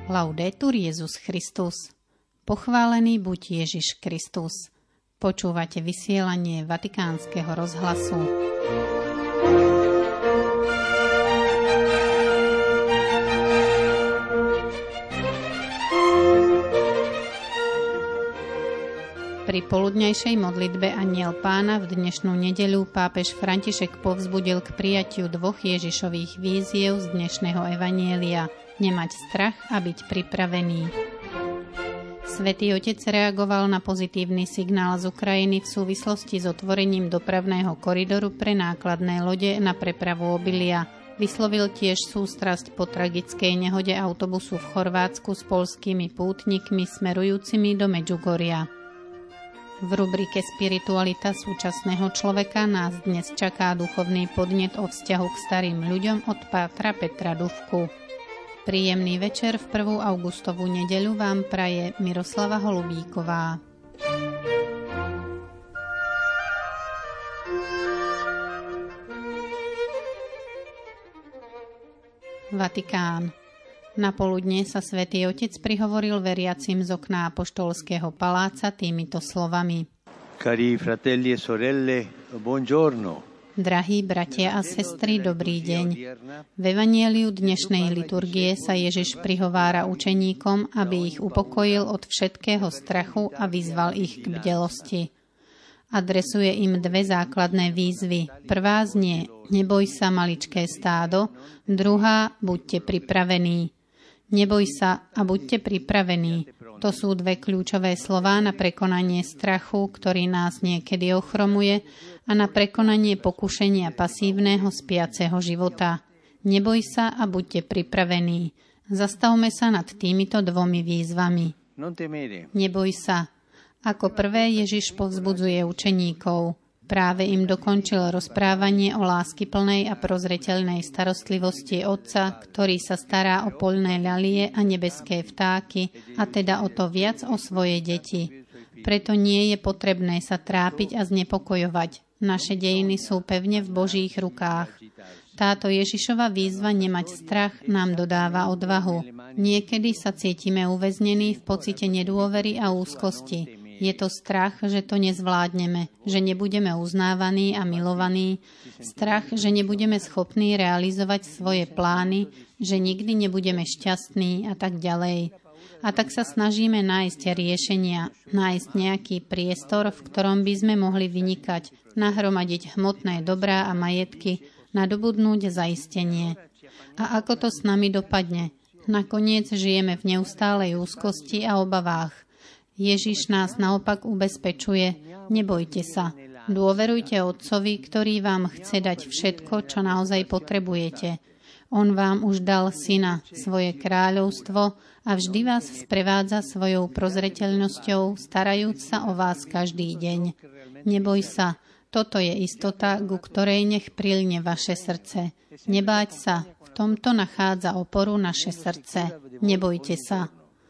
Laudetur Jesus Christus. Pochválený buď Ježiš Kristus. Počúvate vysielanie Vatikánskeho rozhlasu. Pri poludňajšej modlitbe Anjel Pána v dnešnú nedeľu pápež František povzbudil k prijatiu dvoch Ježišových víziev z dnešného evanjelia. Nemať strach a byť pripravený. Svätý Otec reagoval na pozitívny signál z Ukrajiny v súvislosti s otvorením dopravného koridoru pre nákladné lode na prepravu obilia. Vyslovil tiež sústrasť po tragickej nehode autobusu v Chorvátsku s poľskými pútnikmi smerujúcimi do Medžugoria. V rubrike Spiritualita súčasného človeka nás dnes čaká duchovný podnet o vzťahu k starým ľuďom od pátra Petra Dufku. Príjemný večer v 1. augustovú nedeľu vám praje Miroslava Holubíková. Vatikán. Na poludne sa Svätý Otec prihovoril veriacim z okna apoštolského paláca týmito slovami. Cari fratelli e sorelle, buongiorno. Drahí bratia a sestry, dobrý deň. V evanjeliu dnešnej liturgie sa Ježiš prihovára učeníkom, aby ich upokojil od všetkého strachu a vyzval ich k bdelosti. Adresuje im dve základné výzvy. Prvá znie: neboj sa, maličké stádo. Druhá: buďte pripravení. Neboj sa a buďte pripravení. To sú dve kľúčové slová na prekonanie strachu, ktorý nás niekedy ochromuje, a na prekonanie pokušenia pasívneho spiaceho života. Neboj sa a buďte pripravení. Zastavme sa nad týmito dvomi výzvami. Neboj sa. Ako prvé Ježiš povzbudzuje učeníkov. Práve im dokončil rozprávanie o láskyplnej a prozreteľnej starostlivosti Otca, ktorý sa stará o poľné ľalie a nebeské vtáky, a teda o to viac o svoje deti. Preto nie je potrebné sa trápiť a znepokojovať. Naše dejiny sú pevne v Božích rukách. Táto Ježišova výzva nemať strach nám dodáva odvahu. Niekedy sa cítime uväznení v pocite nedôvery a úzkosti. Je to strach, že to nezvládneme, že nebudeme uznávaní a milovaní. Strach, že nebudeme schopní realizovať svoje plány, že nikdy nebudeme šťastní a tak ďalej. A tak sa snažíme nájsť riešenia, nájsť nejaký priestor, v ktorom by sme mohli vynikať, nahromadiť hmotné dobrá a majetky, nadobudnúť zaistenie. A ako to s nami dopadne? Nakoniec žijeme v neustálej úzkosti a obavách. Ježiš nás naopak ubezpečuje: nebojte sa, dôverujte Otcovi, ktorý vám chce dať všetko, čo naozaj potrebujete. On vám už dal Syna, svoje kráľovstvo, a vždy vás sprevádza svojou prozreteľnosťou, starajúc sa o vás každý deň. Neboj sa, toto je istota, ku ktorej nech prilne vaše srdce. Nebáť sa, v tomto nachádza oporu naše srdce. Nebojte sa.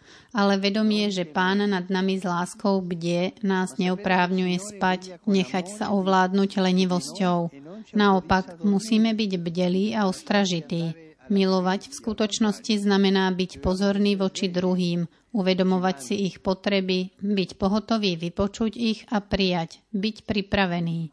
Ale vedomie, že Pán nad nami s láskou bdie, nás neoprávňuje spať, nechať sa ovládnuť lenivosťou. Naopak, musíme byť bdelí a ostražití. Milovať v skutočnosti znamená byť pozorný voči druhým, uvedomovať si ich potreby, byť pohotový vypočuť ich a prijať, byť pripravený.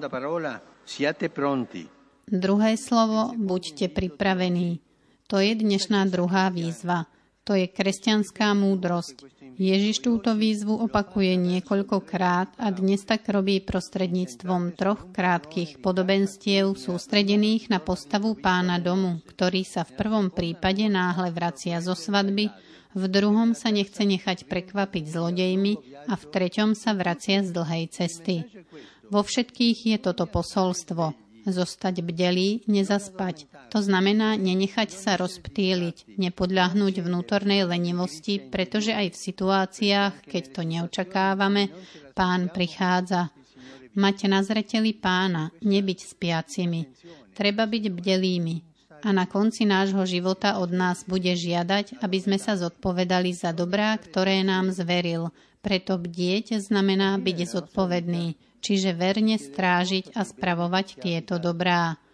Druhé slovo: buďte pripravení. To je dnešná druhá výzva. To je kresťanská múdrosť. Ježiš túto výzvu opakuje niekoľkokrát a dnes tak robí prostredníctvom 3 krátkych podobenstiev sústredených na postavu pána domu, ktorý sa v prvom prípade náhle vracia zo svadby, v druhom sa nechce nechať prekvapiť zlodejmi a v treťom sa vracia z dlhej cesty. Vo všetkých je toto posolstvo. Zostať bdelý, nezaspať. To znamená nenechať sa rozptýliť, nepodľahnúť vnútornej lenivosti, pretože aj v situáciách, keď to neočakávame, Pán prichádza. Mať na zreteli Pána, nebyť spiacimi. Treba byť bdelými. A na konci nášho života od nás bude žiadať, aby sme sa zodpovedali za dobrá, ktoré nám zveril. Preto bdieť znamená byť zodpovedný, čiže verne strážiť a spravovať tieto dobrá.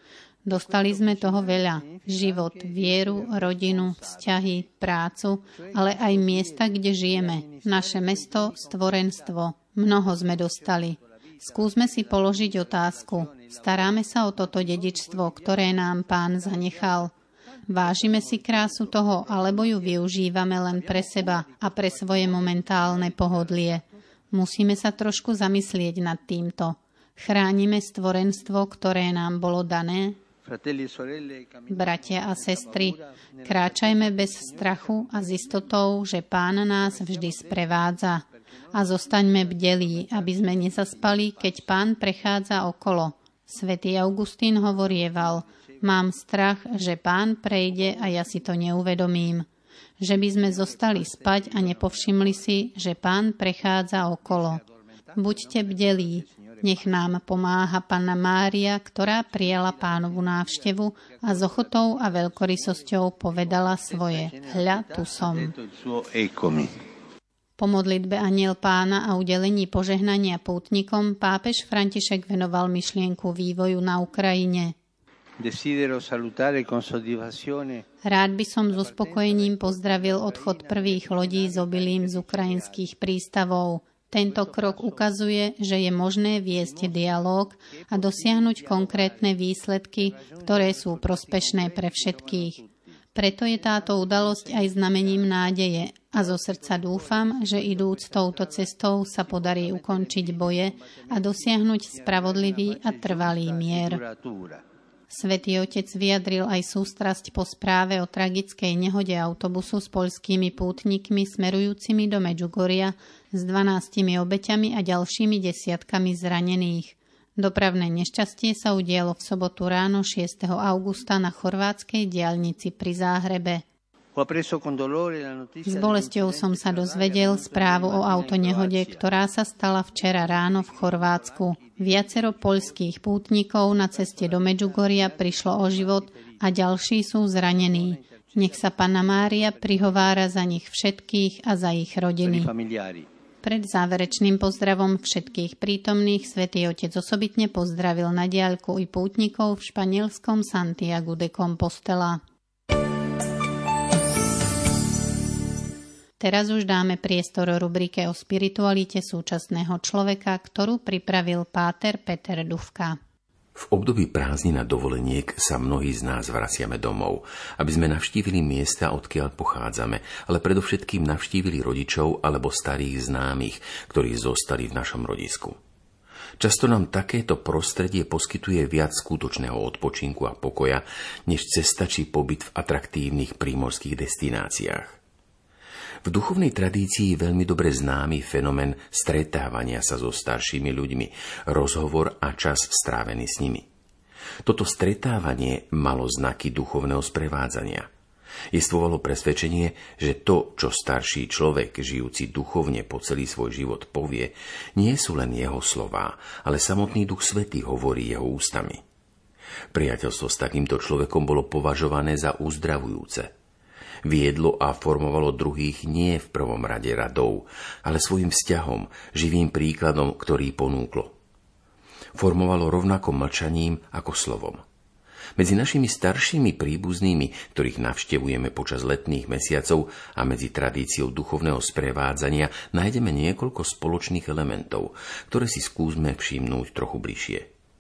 Dostali sme toho veľa. Život, vieru, rodinu, vzťahy, prácu, ale aj miesta, kde žijeme. Naše mesto, stvorenstvo. Mnoho sme dostali. Skúsme si položiť otázku. Staráme sa o toto dedičstvo, ktoré nám Pán zanechal. Vážime si krásu toho, alebo ju využívame len pre seba a pre svoje momentálne pohodlie. Musíme sa trošku zamyslieť nad týmto. Chránime stvorenstvo, ktoré nám bolo dané? Bratia a sestry, kráčajme bez strachu a s istotou, že Pán nás vždy sprevádza. A zostaňme bdelí, aby sme nezaspali, keď Pán prechádza okolo. Svätý Augustín hovorieval: mám strach, že Pán prejde a ja si to neuvedomím. Že by sme zostali spať a nepovšimli si, že Pán prechádza okolo. Buďte bdelí. Nech nám pomáha Panna Mária, ktorá prijala Pánovu návštevu a s ochotou a veľkorysosťou povedala svoje: hľa, tu som. Po modlitbe Anjel Pána a udelení požehnania pútnikom pápež František venoval myšlienku vývoju na Ukrajine. Rád by som s uspokojením pozdravil odchod prvých lodí s obilím z ukrajinských prístavov. Tento krok ukazuje, že je možné viesť dialóg a dosiahnuť konkrétne výsledky, ktoré sú prospešné pre všetkých. Preto je táto udalosť aj znamením nádeje a zo srdca dúfam, že idúc touto cestou sa podarí ukončiť boje a dosiahnuť spravodlivý a trvalý mier. Svätý Otec vyjadril aj sústrasť po správe o tragickej nehode autobusu s poľskými pútnikmi smerujúcimi do Medžugoria s 12 obeťami a ďalšími desiatkami zranených. Dopravné nešťastie sa udialo v sobotu ráno 6. augusta na chorvátskej diaľnici pri Záhrebe. S bolesťou som sa dozvedel správu o autonehode, ktorá sa stala včera ráno v Chorvátsku. Viacero poľských pútnikov na ceste do Medžugoria prišlo o život a ďalší sú zranení. Nech sa Panna Mária prihovára za nich všetkých a za ich rodiny. Pred záverečným pozdravom všetkých prítomných Svätý Otec osobitne pozdravil na diaľku i pútnikov v španielskom Santiagu de Compostela. Teraz už dáme priestor rubrike o spiritualite súčasného človeka, ktorú pripravil páter Peter Dufka. V období prázdnin a dovoleniek sa mnohí z nás vraciame domov, aby sme navštívili miesta, odkiaľ pochádzame, ale predovšetkým navštívili rodičov alebo starých známych, ktorí zostali v našom rodisku. Často nám takéto prostredie poskytuje viac skutočného odpočinku a pokoja, než cesta či pobyt v atraktívnych prímorských destináciách. V duchovnej tradícii je veľmi dobre známy fenomén stretávania sa so staršími ľuďmi, rozhovor a čas strávený s nimi. Toto stretávanie malo znaky duchovného sprevádzania. Jestvovalo presvedčenie, že to, čo starší človek, žijúci duchovne po celý svoj život povie, nie sú len jeho slová, ale samotný Duch Svätý hovorí jeho ústami. Priateľstvo s takýmto človekom bolo považované za uzdravujúce. Viedlo a formovalo druhých nie v prvom rade radou, ale svojim vzťahom, živým príkladom, ktorý ponúklo. Formovalo rovnako mlčaním ako slovom. Medzi našimi staršími príbuznými, ktorých navštevujeme počas letných mesiacov a medzi tradíciou duchovného sprevádzania nájdeme niekoľko spoločných elementov, ktoré si skúsme všimnúť trochu bližšie.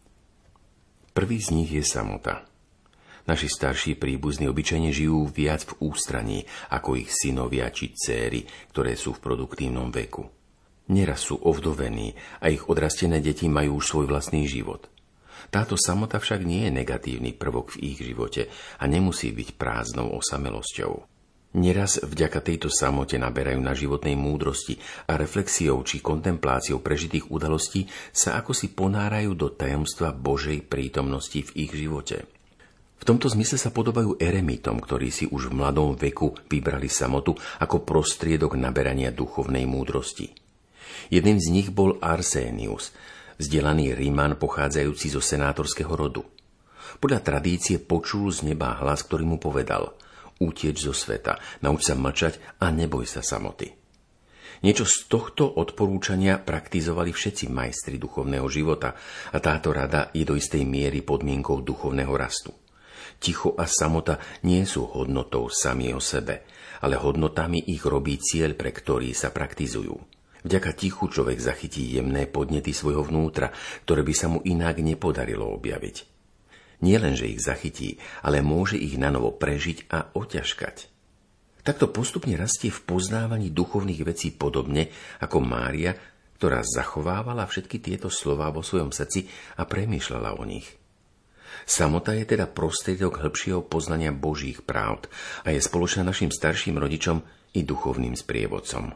Prvý z nich je samota. Naši starší príbuzní obyčajne žijú viac v ústraní ako ich synovia či dcéry, ktoré sú v produktívnom veku. Neraz sú ovdovení a ich odrastené deti majú už svoj vlastný život. Táto samota však nie je negatívny prvok v ich živote a nemusí byť prázdnou osamelosťou. Neraz vďaka tejto samote naberajú na životnej múdrosti a reflexiou či kontempláciou prežitých udalostí sa akosi ponárajú do tajomstva Božej prítomnosti v ich živote. V tomto zmysle sa podobajú eremitom, ktorí si už v mladom veku vybrali samotu ako prostriedok naberania duchovnej múdrosti. Jedným z nich bol Arsénius, vzdelaný Riman pochádzajúci zo senátorského rodu. Podľa tradície počul z neba hlas, ktorý mu povedal: utieč zo sveta, nauč sa mlčať a neboj sa samoty. Niečo z tohto odporúčania praktizovali všetci majstri duchovného života a táto rada je do istej miery podmienkou duchovného rastu. Ticho a samota nie sú hodnotou sami o sebe, ale hodnotami ich robí cieľ, pre ktorý sa praktizujú. Vďaka tichu človek zachytí jemné podnety svojho vnútra, ktoré by sa mu inak nepodarilo objaviť. Nie len, že ich zachytí, ale môže ich nanovo prežiť a oťažkať. Takto postupne rastie v poznávaní duchovných vecí podobne ako Mária, ktorá zachovávala všetky tieto slová vo svojom srdci a premýšľala o nich. Samota je teda prostriedok hĺbšieho poznania Božích pravd a je spoločná našim starším rodičom i duchovným sprievodcom.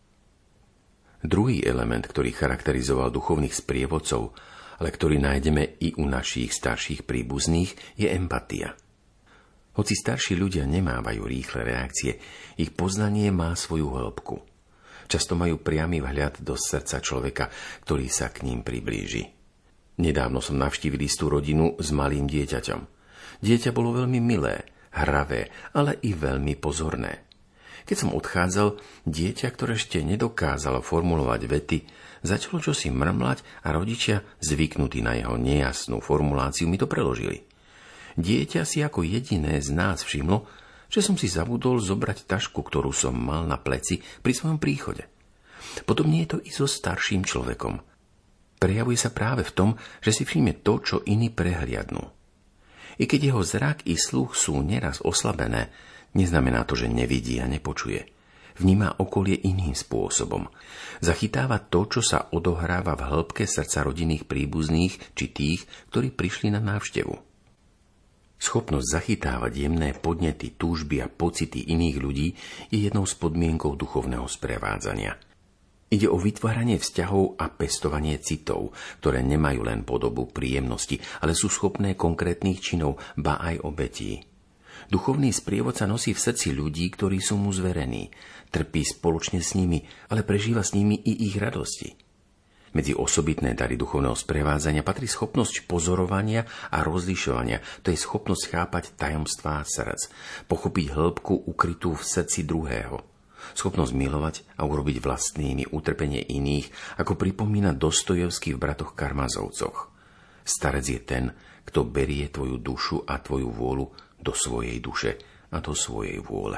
Druhý element, ktorý charakterizoval duchovných sprievodcov, ale ktorý nájdeme i u našich starších príbuzných, je empatia. Hoci starší ľudia nemávajú rýchle reakcie, ich poznanie má svoju hĺbku. Často majú priamy vhľad do srdca človeka, ktorý sa k ním priblíži. Nedávno som navštívil istú rodinu s malým dieťaťom. Dieťa bolo veľmi milé, hravé, ale i veľmi pozorné. Keď som odchádzal, dieťa, ktoré ešte nedokázalo formulovať vety, začalo čosi mrmlať a rodičia, zvyknutí na jeho nejasnú formuláciu, mi to preložili. Dieťa si ako jediné z nás všimlo, že som si zabudol zobrať tašku, ktorú som mal na pleci pri svojom príchode. Podobne je to i so starším človekom. Prejavuje sa práve v tom, že si všimne to, čo iní prehliadnú. I keď jeho zrak i sluch sú neraz oslabené, neznamená to, že nevidí a nepočuje. Vníma okolie iným spôsobom. Zachytáva to, čo sa odohráva v hĺbke srdca rodinných príbuzných či tých, ktorí prišli na návštevu. Schopnosť zachytávať jemné podnety, túžby a pocity iných ľudí je jednou z podmienkov duchovného sprevádzania. Ide o vytváranie vzťahov a pestovanie citov, ktoré nemajú len podobu príjemnosti, ale sú schopné konkrétnych činov, ba aj obetí. Duchovný sprievodca nosí v srdci ľudí, ktorí sú mu zverení, trpí spoločne s nimi, ale prežíva s nimi i ich radosti. Medzi osobitné dary duchovného sprevádzania patrí schopnosť pozorovania a rozlišovania, to je schopnosť chápať tajomstvá srdc, pochopiť hĺbku ukrytú v srdci druhého, schopnosť milovať a urobiť vlastnými utrpenie iných, ako pripomína Dostojevský v Bratoch Karmazovcoch. Starec je ten, kto berie tvoju dušu a tvoju vôľu do svojej duše a do svojej vôle.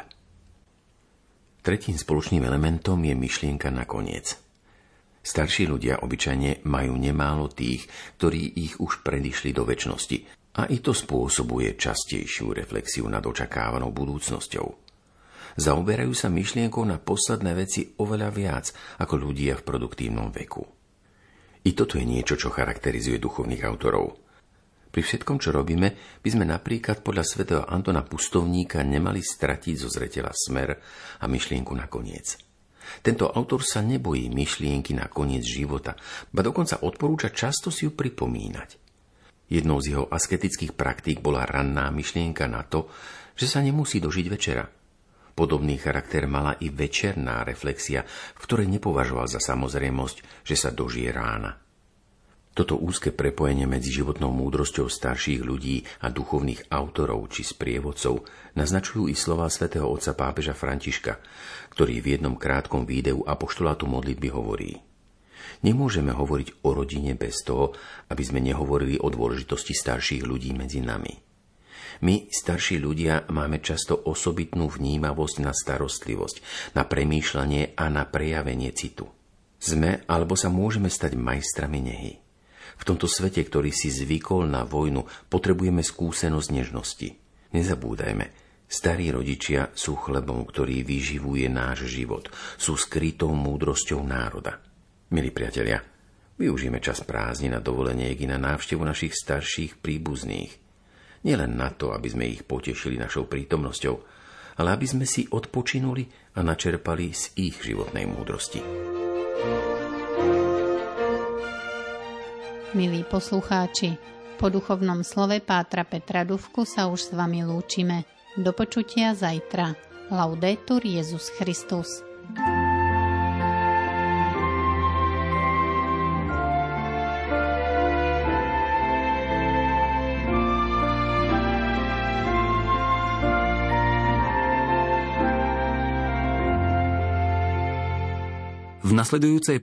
Tretím spoločným elementom je myšlienka na koniec. Starší ľudia obyčajne majú nemálo tých, ktorí ich už predišli do večnosti, a i to spôsobuje častejšiu reflexiu nad očakávanou budúcnosťou. Zaoberajú sa myšlienkou na posledné veci oveľa viac ako ľudia v produktívnom veku. I toto je niečo, čo charakterizuje duchovných autorov. Pri všetkom, čo robíme, by sme napríklad podľa svätého Antona Pustovníka nemali stratiť zo zreteľa smer a myšlienku na koniec. Tento autor sa nebojí myšlienky na koniec života, ba dokonca odporúča často si ju pripomínať. Jednou z jeho asketických praktík bola ranná myšlienka na to, že sa nemusí dožiť večera. Podobný charakter mala i večerná reflexia, v ktorej nepovažoval za samozrejmosť, že sa dožije rána. Toto úzke prepojenie medzi životnou múdrosťou starších ľudí a duchovných autorov či sprievodcov naznačujú i slová svätého otca pápeža Františka, ktorý v jednom krátkom videu apoštolátu modlitby hovorí: Nemôžeme hovoriť o rodine bez toho, aby sme nehovorili o dôležitosti starších ľudí medzi nami. My, starší ľudia, máme často osobitnú vnímavosť na starostlivosť, na premýšľanie a na prejavenie citu. Sme alebo sa môžeme stať majstrami nehy. V tomto svete, ktorý si zvykol na vojnu, potrebujeme skúsenosť nežnosti. Nezabúdajme, starí rodičia sú chlebom, ktorý vyživuje náš život, sú skrytou múdrosťou národa. Milí priatelia, využijeme čas prázdnin na dovoleniek i na návštevu našich starších príbuzných. Nielen na to, aby sme ich potešili našou prítomnosťou, ale aby sme si odpočinuli a načerpali z ich životnej múdrosti. Milí poslucháči, po duchovnom slove pátra Petra Dufku sa už s vami lúčime. Do počutia zajtra. Laudetur Jesus Christus. V nasledujúcej